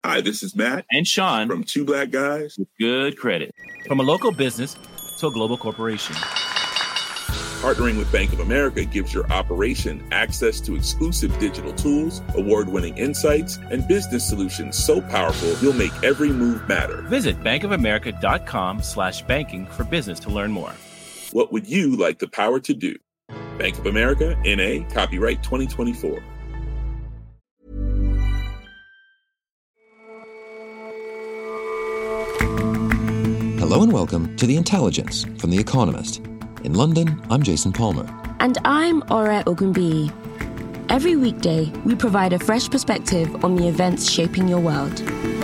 Hi, this is Matt and Sean from Two Black Guys with Good Credit. From a local business to a global corporation, partnering with Bank of America gives your operation access to exclusive digital tools, award-winning insights, and business solutions so powerful you'll make every move matter. Visit bankofamerica.com/banking for business to learn more. What would you like the power to do? Bank of America, N.A., copyright 2024. Hello and welcome to The Intelligence from The Economist. In London, I'm Jason Palmer. And I'm Ore Ogunbiyi. Every weekday, we provide a fresh perspective on the events shaping your world.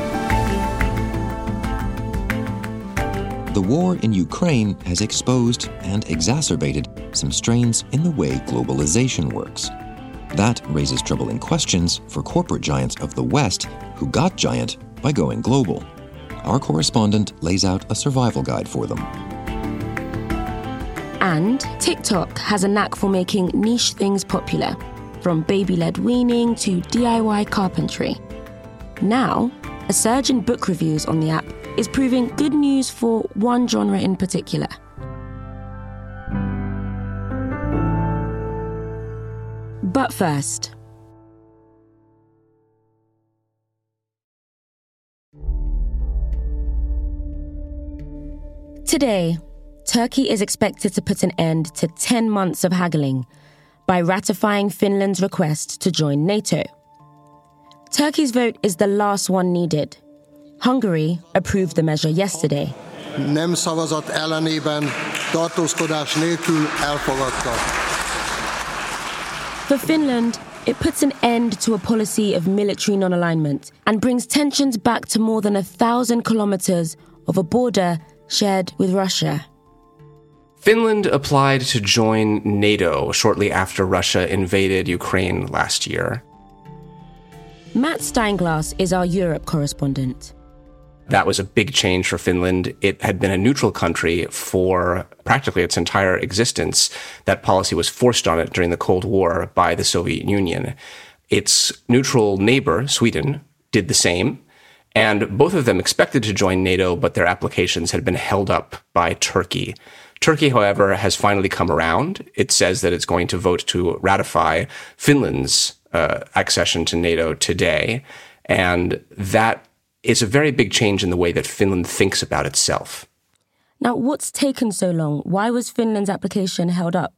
The war in Ukraine has exposed and exacerbated some strains in the way globalization works. That raises troubling questions for corporate giants of the West who got giant by going global. Our correspondent lays out a survival guide for them. And TikTok has a knack for making niche things popular, from baby-led weaning to DIY carpentry. Now, a surge in book reviews on the app is proving good news for one genre in particular. But first, today, Turkey is expected to put an end to 10 months of haggling by ratifying Finland's request to join NATO. Turkey's vote is the last one needed. Hungary approved the measure yesterday. Nem szavazat ellenében, tartózkodás nélkül elfogadta. For Finland, it puts an end to a policy of military non-alignment and brings tensions back to more than 1,000 kilometers of a border shared with Russia. Finland applied to join NATO shortly after Russia invaded Ukraine last year. Matt Steinglass is our Europe correspondent. That was a big change for Finland. It had been a neutral country for practically its entire existence. That policy was forced on it during the Cold War by the Soviet Union. Its neutral neighbor, Sweden, did the same. And both of them expected to join NATO, but their applications had been held up by Turkey. Turkey, however, has finally come around. It says that it's going to vote to ratify Finland's accession to NATO today. And that is a very big change in the way that Finland thinks about itself. Now, what's taken so long? Why was Finland's application held up?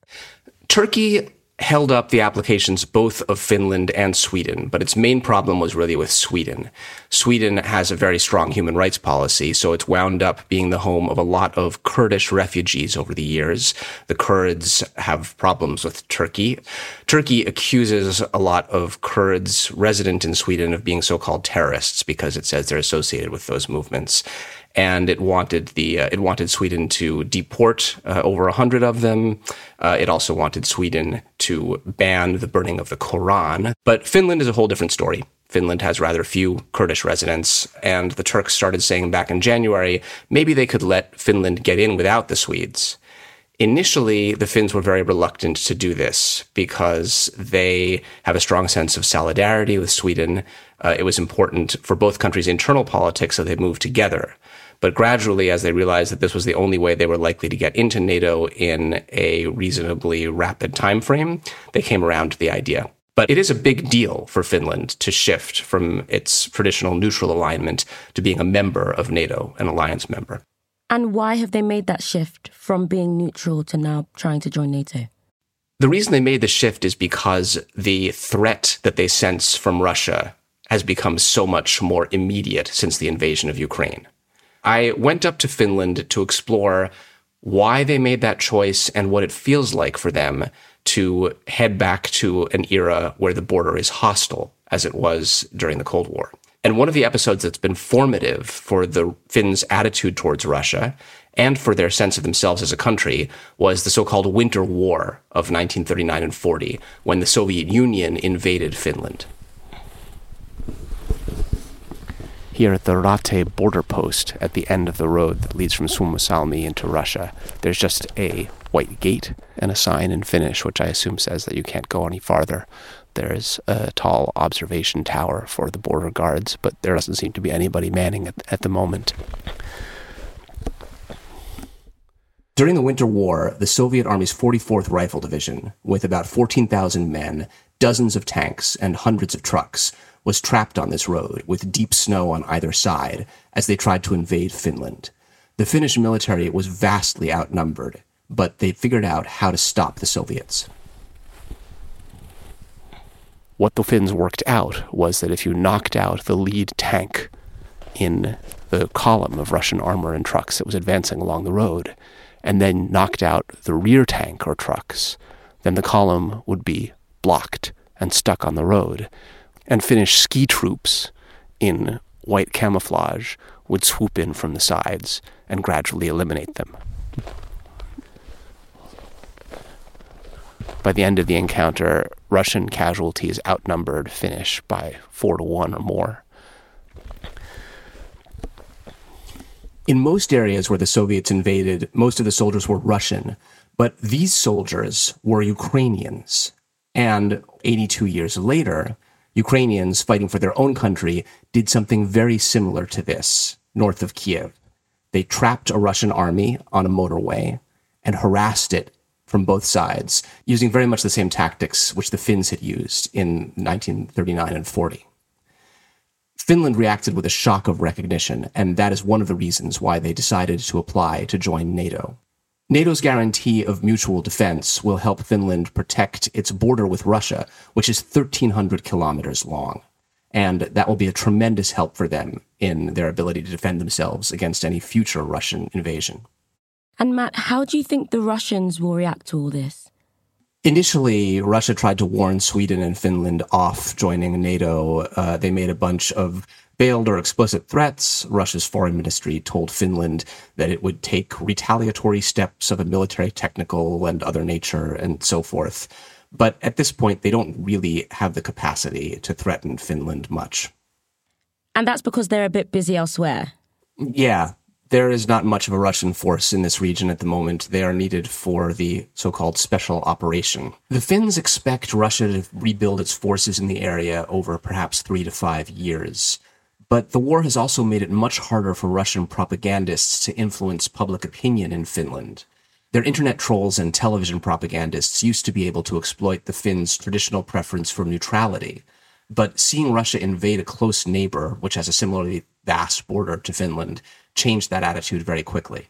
Turkey held up the applications both of Finland and Sweden, but its main problem was really with Sweden. Sweden has a very strong human rights policy, so it's wound up being the home of a lot of Kurdish refugees over the years. The Kurds have problems with Turkey. Turkey accuses a lot of Kurds resident in Sweden of being so-called terrorists because it says they're associated with those movements. And it wanted Sweden to deport over 100 of them. It also wanted Sweden to ban the burning of the Quran. But Finland is a whole different story. Finland has rather few Kurdish residents, and the Turks started saying back in January, maybe they could let Finland get in without the Swedes. Initially, the Finns were very reluctant to do this because they have a strong sense of solidarity with Sweden. It was important for both countries' internal politics that they moved together. But gradually, as they realized that this was the only way they were likely to get into NATO in a reasonably rapid time frame, they came around to the idea. But it is a big deal for Finland to shift from its traditional neutral alignment to being a member of NATO, an alliance member. And why have they made that shift from being neutral to now trying to join NATO? The reason they made the shift is because the threat that they sense from Russia has become so much more immediate since the invasion of Ukraine. I went up to Finland to explore why they made that choice and what it feels like for them to head back to an era where the border is hostile, as it was during the Cold War. And one of the episodes that's been formative for the Finns' attitude towards Russia and for their sense of themselves as a country was the so-called Winter War of 1939 and 40, when the Soviet Union invaded Finland. Here at the Rate border post at the end of the road that leads from Suomussalmi into Russia, there's just a white gate and a sign in Finnish, which I assume says that you can't go any farther. There's a tall observation tower for the border guards, but there doesn't seem to be anybody manning at the moment. During the Winter War, the Soviet Army's 44th Rifle Division, with about 14,000 men, dozens of tanks, and hundreds of trucks, was trapped on this road with deep snow on either side as they tried to invade Finland. The Finnish military was vastly outnumbered, but they figured out how to stop the Soviets. What the Finns worked out was that if you knocked out the lead tank in the column of Russian armor and trucks that was advancing along the road, and then knocked out the rear tank or trucks, then the column would be blocked and stuck on the road, and Finnish ski troops in white camouflage would swoop in from the sides and gradually eliminate them. By the end of the encounter, Russian casualties outnumbered Finnish by 4-1 or more. In most areas where the Soviets invaded, most of the soldiers were Russian, but these soldiers were Ukrainians. And 82 years later, Ukrainians fighting for their own country did something very similar to this, north of Kiev. They trapped a Russian army on a motorway and harassed it from both sides, using very much the same tactics which the Finns had used in 1939 and 40. Finland reacted with a shock of recognition, and that is one of the reasons why they decided to apply to join NATO. NATO's guarantee of mutual defense will help Finland protect its border with Russia, which is 1,300 kilometers long. And that will be a tremendous help for them in their ability to defend themselves against any future Russian invasion. And Matt, how do you think the Russians will react to all this? Initially, Russia tried to warn Sweden and Finland off joining NATO. They made a bunch of veiled or explicit threats. Russia's foreign ministry told Finland that it would take retaliatory steps of a military, technical, and other nature, and so forth. But at this point, they don't really have the capacity to threaten Finland much. And that's because they're a bit busy elsewhere? Yeah. There is not much of a Russian force in this region at the moment. They are needed for the so-called special operation. The Finns expect Russia to rebuild its forces in the area over perhaps 3 to 5 years. But the war has also made it much harder for Russian propagandists to influence public opinion in Finland. Their internet trolls and television propagandists used to be able to exploit the Finns' traditional preference for neutrality. But seeing Russia invade a close neighbor, which has a similarly vast border to Finland, changed that attitude very quickly.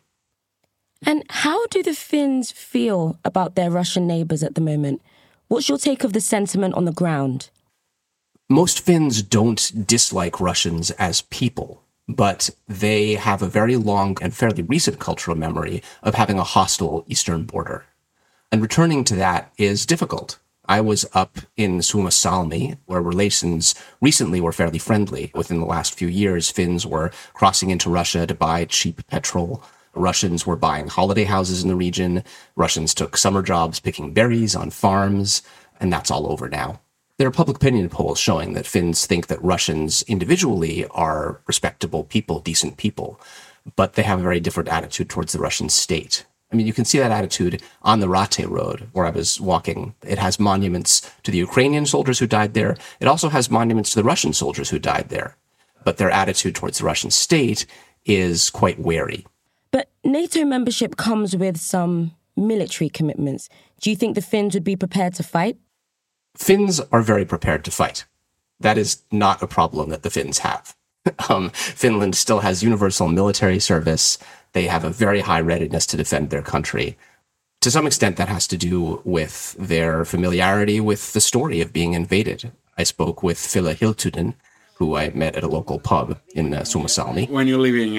And how do the Finns feel about their Russian neighbors at the moment? What's your take of the sentiment on the ground? Most Finns don't dislike Russians as people, but they have a very long and fairly recent cultural memory of having a hostile eastern border. And returning to that is difficult. I was up in Suomussalmi, where relations recently were fairly friendly. Within the last few years, Finns were crossing into Russia to buy cheap petrol. Russians were buying holiday houses in the region. Russians took summer jobs picking berries on farms, and that's all over now. There are public opinion polls showing that Finns think that Russians individually are respectable people, decent people, but they have a very different attitude towards the Russian state. I mean, you can see that attitude on the Rate Road, where I was walking. It has monuments to the Ukrainian soldiers who died there. It also has monuments to the Russian soldiers who died there. But their attitude towards the Russian state is quite wary. But NATO membership comes with some military commitments. Do you think the Finns would be prepared to fight? Finns are very prepared to fight. That is not a problem that the Finns have. Finland still has universal military service. They have a very high readiness to defend their country. To some extent, that has to do with their familiarity with the story of being invaded. I spoke with Ville Hiltunen, who I met at a local pub in Suomussalmi. When you're living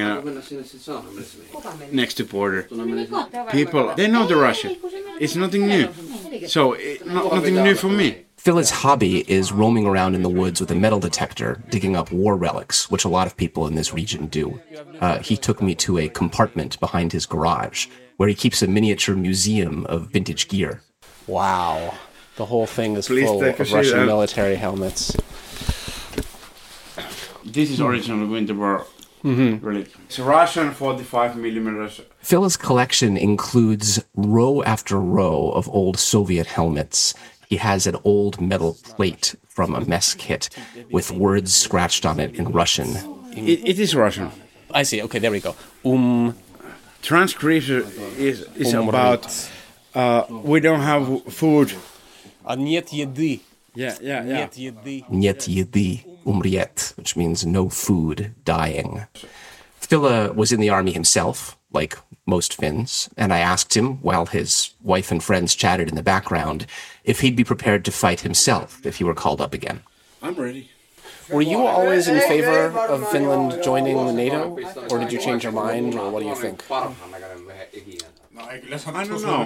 next to border, people, they know the Russian. It's nothing new. So, nothing new for me. Phil's hobby is roaming around in the woods with a metal detector, digging up war relics, which a lot of people in this region do. He took me to a compartment behind his garage, where he keeps a miniature museum of vintage gear. Wow. The whole thing is full of Russian military helmets. This is original Winter War. Really. It's Russian 45 millimeters. Phil's collection includes row after row of old Soviet helmets. he has an old metal plate from a mess kit with words scratched on it in Russian. It is Russian. I see. Okay, there we go. Transcription is about we don't have food. Нет еды. Yeah. Нет еды. Нет еды. Umriet, which means no food, dying. Filla was in the army himself, like most Finns, and I asked him, while his wife and friends chatted in the background, if he'd be prepared to fight himself if he were called up again. I'm ready. Were you always in favor of Finland joining NATO, or did you change your mind, or what do you think? I don't know.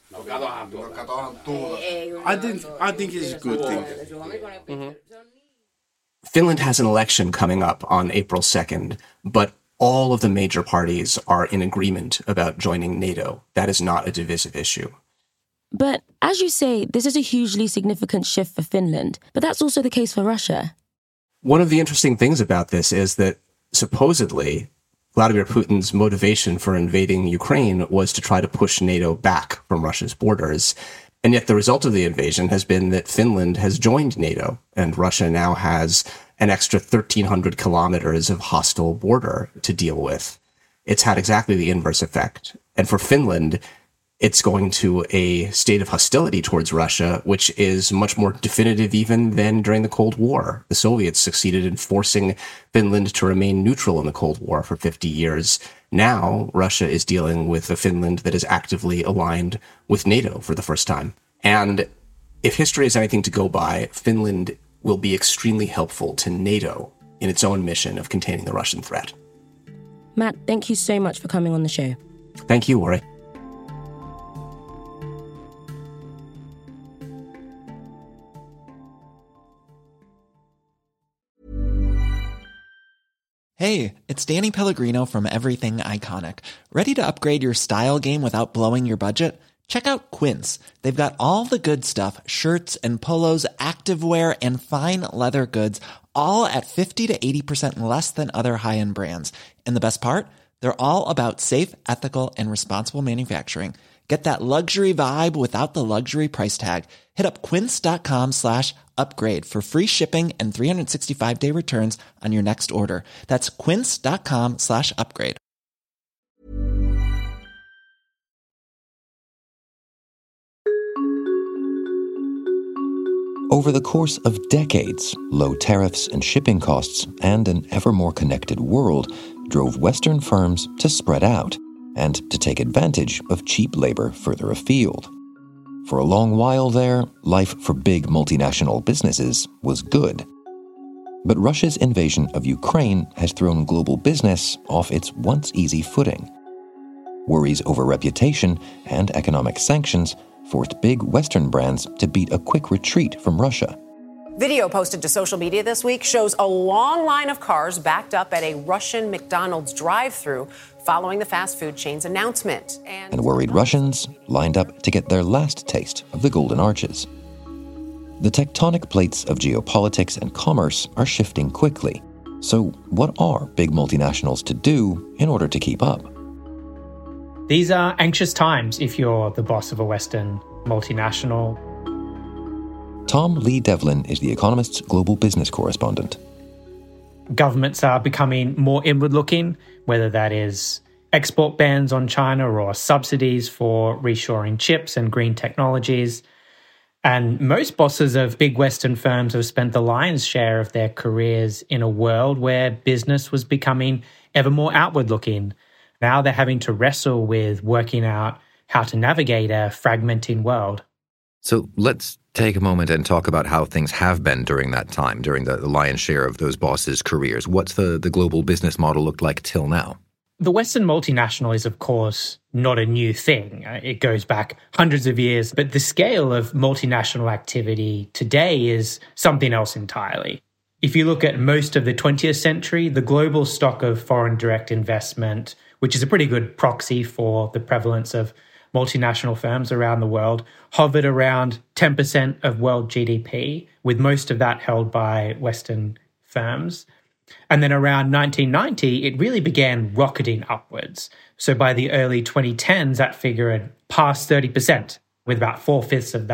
I think it's a good thing. Mm-hmm. Finland has an election coming up on April 2nd, but all of the major parties are in agreement about joining NATO. That is not a divisive issue. But as you say, this is a hugely significant shift for Finland, but that's also the case for Russia. One of the interesting things about this is that supposedly Vladimir Putin's motivation for invading Ukraine was to try to push NATO back from Russia's borders. And yet the result of the invasion has been that Finland has joined NATO, and Russia now has an extra 1,300 kilometers of hostile border to deal with. It's had exactly the inverse effect. And for Finland, it's going to a state of hostility towards Russia, which is much more definitive even than during the Cold War. The Soviets succeeded in forcing Finland to remain neutral in the Cold War for 50 years. Now, Russia is dealing with a Finland that is actively aligned with NATO for the first time. And if history is anything to go by, Finland will be extremely helpful to NATO in its own mission of containing the Russian threat. Matt, thank you so much for coming on the show. Thank you, Ori. Hey, it's Danny Pellegrino from Everything Iconic. Ready to upgrade your style game without blowing your budget? Check out Quince. They've got all the good stuff, shirts and polos, activewear, and fine leather goods, all at 50 to 80% less than other high-end brands. And the best part? They're all about safe, ethical, and responsible manufacturing. Get that luxury vibe without the luxury price tag. Hit up quince.com/upgrade for free shipping and 365-day returns on your next order. That's quince.com/upgrade. Over the course of decades, low tariffs and shipping costs and an ever more connected world drove Western firms to spread out and to take advantage of cheap labor further afield. For a long while there, life for big multinational businesses was good. But Russia's invasion of Ukraine has thrown global business off its once easy footing. Worries over reputation and economic sanctions forced big Western brands to beat a quick retreat from Russia. Video posted to social media this week shows a long line of cars backed up at a Russian McDonald's drive-thru following the fast food chain's announcement. And worried Russians lined up to get their last taste of the Golden Arches. The tectonic plates of geopolitics and commerce are shifting quickly. So what are big multinationals to do in order to keep up? These are anxious times if you're the boss of a Western multinational. Tom Lee Devlin is The Economist's global business correspondent. Governments are becoming more inward-looking, whether that is export bans on China or subsidies for reshoring chips and green technologies. And most bosses of big Western firms have spent the lion's share of their careers in a world where business was becoming ever more outward-looking. Now they're having to wrestle with working out how to navigate a fragmenting world. So let's take a moment and talk about how things have been during that time, during the lion's share of those bosses' careers. What's the global business model looked like till now? The Western multinational is, of course, not a new thing. It goes back hundreds of years, but the scale of multinational activity today is something else entirely. If you look at most of the 20th century, the global stock of foreign direct investment, which is a pretty good proxy for the prevalence of multinational firms around the world, hovered around 10% of world GDP, with most of that held by Western firms. And then around 1990, it really began rocketing upwards. So by the early 2010s, that figure had passed 30%, with about 4/5 of that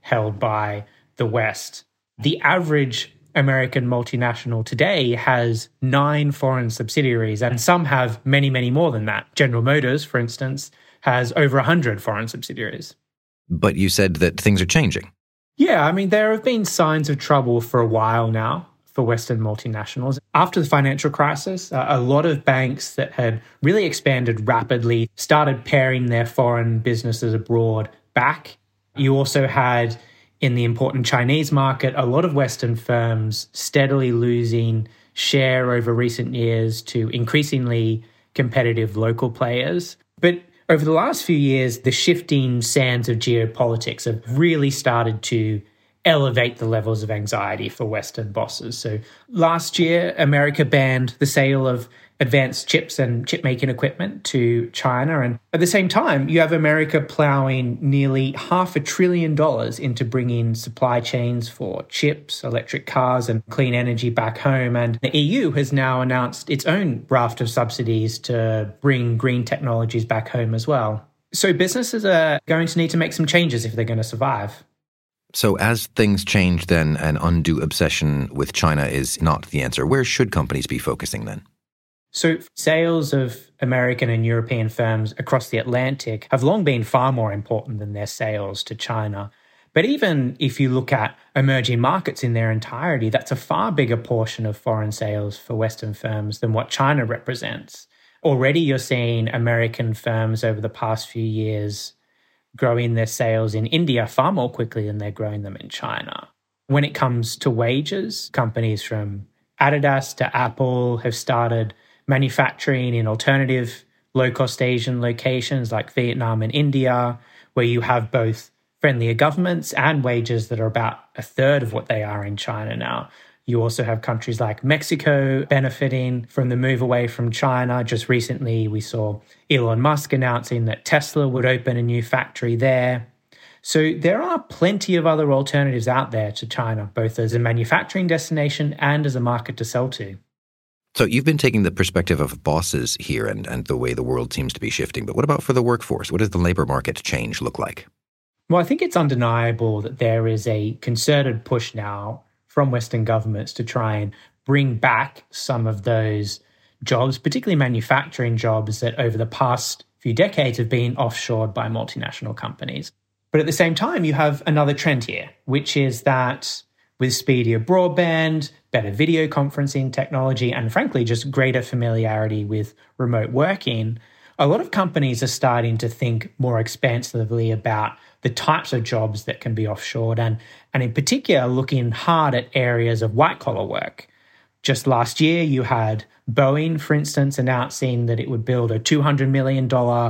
held by the West. The average American multinational today has 9 foreign subsidiaries, and some have many, many more than that. General Motors, for instance, has over 100 foreign subsidiaries. But you said that things are changing. Yeah, I mean, there have been signs of trouble for a while now for Western multinationals. After the financial crisis, a lot of banks that had really expanded rapidly started paring their foreign businesses abroad back. You also had, in the important Chinese market, a lot of Western firms steadily losing share over recent years to increasingly competitive local players. But over the last few years, the shifting sands of geopolitics have really started to elevate the levels of anxiety for Western bosses. So last year, America banned the sale of advanced chips and chip-making equipment to China. And at the same time, you have America plowing nearly $500 billion into bringing supply chains for chips, electric cars, and clean energy back home. And the EU has now announced its own raft of subsidies to bring green technologies back home as well. So businesses are going to need to make some changes if they're going to survive. So as things change, then an undue obsession with China is not the answer. Where should companies be focusing then? So sales of American and European firms across the Atlantic have long been far more important than their sales to China. But even if you look at emerging markets in their entirety, that's a far bigger portion of foreign sales for Western firms than what China represents. Already you're seeing American firms over the past few years growing their sales in India far more quickly than they're growing them in China. When it comes to wages, companies from Adidas to Apple have started manufacturing in alternative low-cost Asian locations like Vietnam and India, where you have both friendlier governments and wages that are about a third of what they are in China now. You also have countries like Mexico benefiting from the move away from China. Just recently, we saw Elon Musk announcing that Tesla would open a new factory there. So there are plenty of other alternatives out there to China, both as a manufacturing destination and as a market to sell to. So you've been taking the perspective of bosses here and the way the world seems to be shifting. But what about for the workforce? What does the labor market change look like? Well, I think it's undeniable that there is a concerted push now from Western governments to try and bring back some of those jobs, particularly manufacturing jobs that over the past few decades have been offshored by multinational companies. But at the same time, you have another trend here, which is that with speedier broadband, better video conferencing technology, and frankly, just greater familiarity with remote working, a lot of companies are starting to think more expansively about the types of jobs that can be offshored and in particular looking hard at areas of white-collar work. Just last year, you had Boeing, for instance, announcing that it would build a $200 million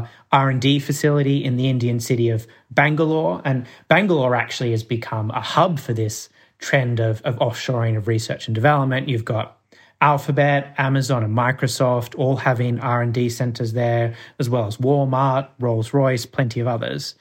R&D facility in the Indian city of Bangalore. And Bangalore actually has become a hub for this trend of offshoring of research and development. You've got Alphabet, Amazon, and Microsoft all having R&D centers there, as well as Walmart, Rolls-Royce, plenty of others.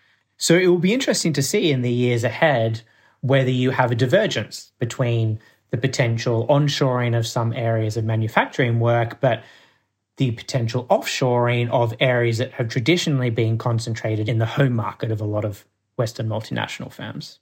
So it will be interesting to see in the years ahead whether you have a divergence between the potential onshoring of some areas of manufacturing work, but the potential offshoring of areas that have traditionally been concentrated in the home market of a lot of Western multinational firms.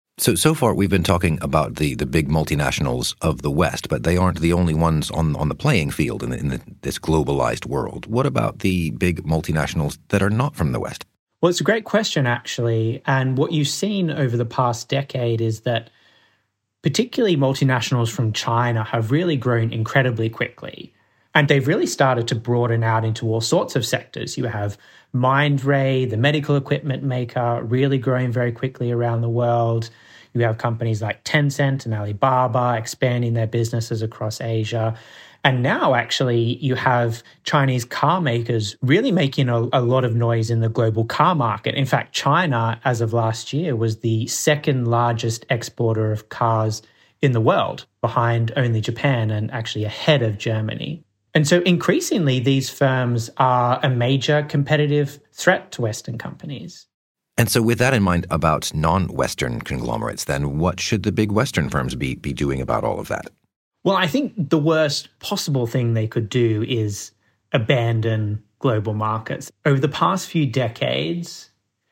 So far we've been talking about the big multinationals of the West, but they aren't the only ones on the playing field in this globalized world. What about the big multinationals that are not from the West? Well, it's a great question, actually. And what you've seen over the past decade is that particularly multinationals from China have really grown incredibly quickly. And they've really started to broaden out into all sorts of sectors. You have Mindray, the medical equipment maker, really growing very quickly around the world. You have companies like Tencent and Alibaba expanding their businesses across Asia. And now, actually, you have Chinese car makers really making a lot of noise in the global car market. In fact, China, as of last year, was the second largest exporter of cars in the world, behind only Japan and actually ahead of Germany. And so increasingly, these firms are a major competitive threat to Western companies. And so with that in mind about non-Western conglomerates, then what should the big Western firms be doing about all of that? Well, I think the worst possible thing they could do is abandon global markets. Over the past few decades,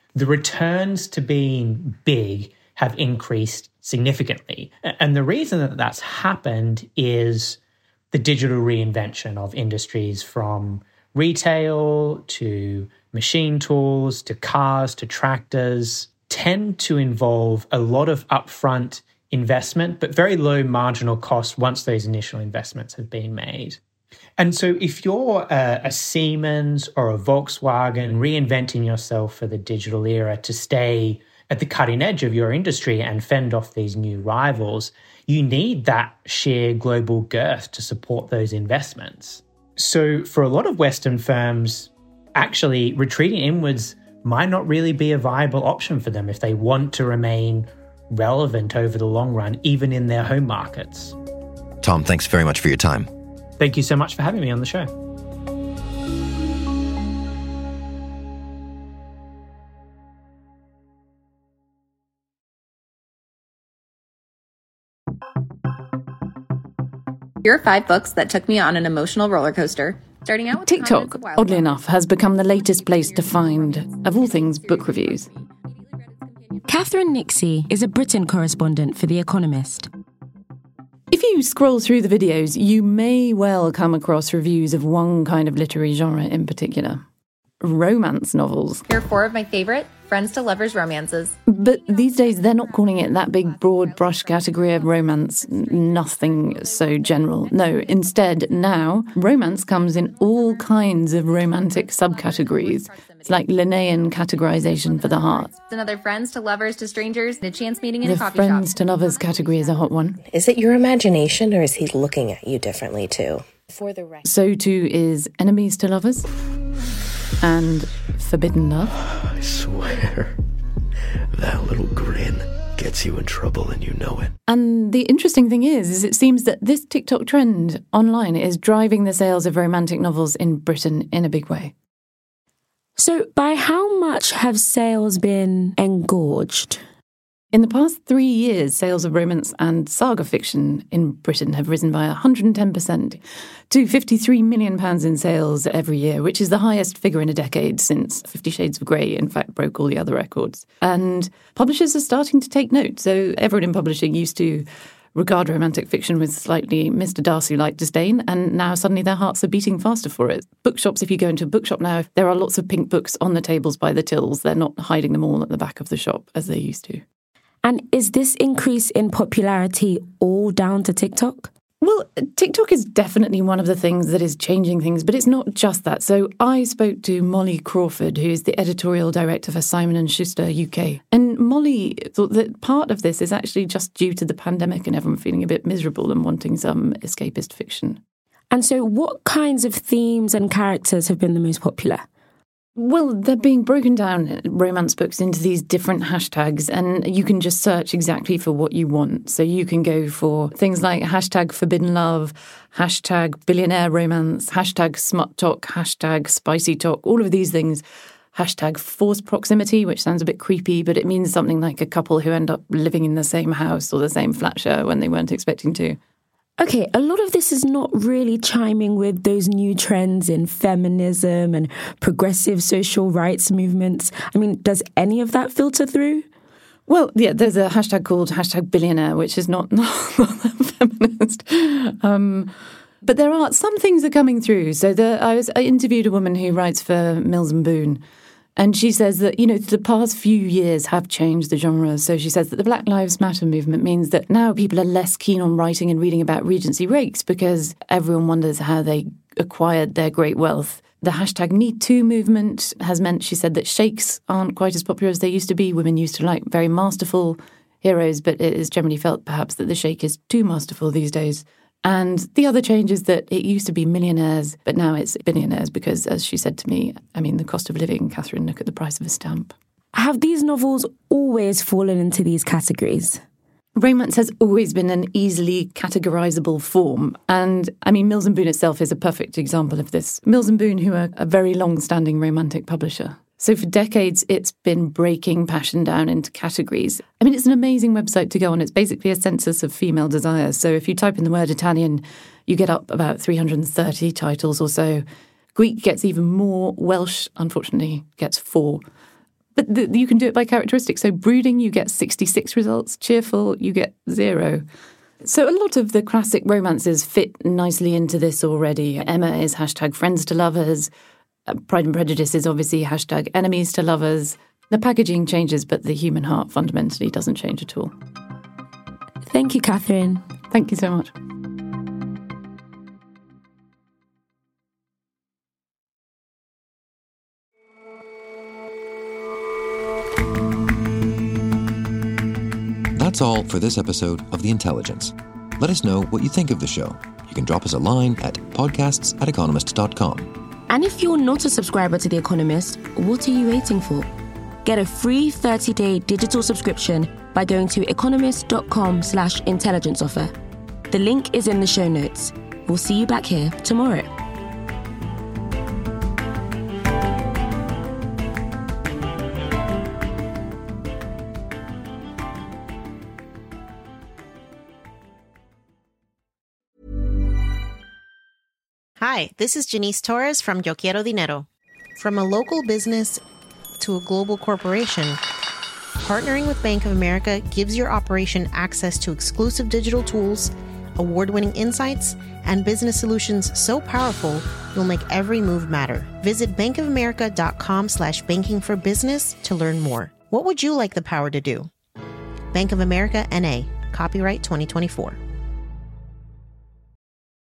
the returns to being big have increased significantly. And the reason that that's happened is the digital reinvention of industries, from retail to machine tools to cars to tractors, tend to involve a lot of upfront investment, but very low marginal cost once those initial investments have been made. And so if you're a Siemens or a Volkswagen reinventing yourself for the digital era to stay at the cutting edge of your industry and fend off these new rivals, you need that sheer global girth to support those investments. So for a lot of Western firms, actually retreating inwards might not really be a viable option for them if they want to remain relevant over the long run, even in their home markets. Tom, thanks very much for your time. Thank you so much for having me on the show. Here are 5 books that took me on an emotional roller coaster. Starting out with TikTok, oddly enough, has become the latest place to find, of all things, book reviews. Catherine Nixie is a Britain correspondent for The Economist. If you scroll through the videos, you may well come across reviews of one kind of literary genre in particular. Romance novels. Here are 4 of my favorite friends to lovers romances. But these days, they're not calling it that big, broad brush category of romance. Nothing so general. No, instead, now, romance comes in all kinds of romantic subcategories. It's like Linnaean categorization for the heart. It's another friends to lovers to strangers, and a chance meeting in a coffee shop. shop. The friends to lovers category is a hot one. Is it your imagination, or is he looking at you differently too? So too is enemies to lovers. And forbidden love. I swear, that little grin gets you in trouble and you know it. And the interesting thing is it seems that this TikTok trend online is driving the sales of romantic novels in Britain in a big way. So by how much have sales been engorged? In the past 3 years, sales of romance and saga fiction in Britain have risen by 110% to £53 million in sales every year, which is the highest figure in a decade since 50 Shades of Grey, in fact, broke all the other records. And publishers are starting to take note. So everyone in publishing used to regard romantic fiction with slightly Mr. Darcy-like disdain, and now suddenly their hearts are beating faster for it. Bookshops, if you go into a bookshop now, there are lots of pink books on the tables by the tills. They're not hiding them all at the back of the shop as they used to. And is this increase in popularity all down to TikTok? Well, TikTok is definitely one of the things that is changing things, but it's not just that. So I spoke to Molly Crawford, who is the editorial director for Simon & Schuster UK. And Molly thought that part of this is actually just due to the pandemic and everyone feeling a bit miserable and wanting some escapist fiction. And so what kinds of themes and characters have been the most popular? Well, they're being broken down, romance books, into these different hashtags, and you can just search exactly for what you want. So you can go for things like hashtag forbidden love, hashtag billionaire romance, hashtag smut talk, hashtag spicy talk, all of these things. Hashtag forced proximity, which sounds a bit creepy, but it means something like a couple who end up living in the same house or the same flat share when they weren't expecting to. Okay, a lot of this is not really chiming with those new trends in feminism and progressive social rights movements. I mean, does any of that filter through? Well, yeah, there's a hashtag called hashtag billionaire, which is not feminist. But there are some things are coming through. So I interviewed a woman who writes for Mills and Boon. And she says that, the past few years have changed the genre. So she says that the Black Lives Matter movement means that now people are less keen on writing and reading about Regency rakes because everyone wonders how they acquired their great wealth. The hashtag #MeToo movement has meant, she said, that sheikhs aren't quite as popular as they used to be. Women used to like very masterful heroes, but it is generally felt perhaps that the sheikh is too masterful these days. And the other change is that it used to be millionaires, but now it's billionaires because, as she said to me, the cost of living, Catherine, look at the price of a stamp. Have these novels always fallen into these categories? Romance has always been an easily categorizable form. And, Mills and Boon itself is a perfect example of this. Mills and Boon, who are a very long-standing romantic publisher. So for decades, it's been breaking passion down into categories. It's an amazing website to go on. It's basically a census of female desires. So if you type in the word Italian, you get up about 330 titles or so. Greek gets even more. Welsh, unfortunately, gets 4. But you can do it by characteristics. So brooding, you get 66 results. Cheerful, you get 0. So a lot of the classic romances fit nicely into this already. Emma is #friends to lovers. Pride and Prejudice is obviously #enemies to lovers. The packaging changes, but the human heart fundamentally doesn't change at all. Thank you, Catherine. Thank you so much. That's all for this episode of The Intelligence. Let us know what you think of the show. You can drop us a line at podcasts@economist.com. And if you're not a subscriber to The Economist, what are you waiting for? Get a free 30-day digital subscription by going to economist.com/intelligence offer. The link is in the show notes. We'll see you back here tomorrow. Hi, this is Janice Torres from Yo Quiero Dinero. From a local business to a global corporation, partnering with Bank of America gives your operation access to exclusive digital tools, award-winning insights, and business solutions so powerful you'll make every move matter. Visit bankofamerica.com/banking for business to learn more. What would you like the power to do? Bank of America, N.A., copyright 2024.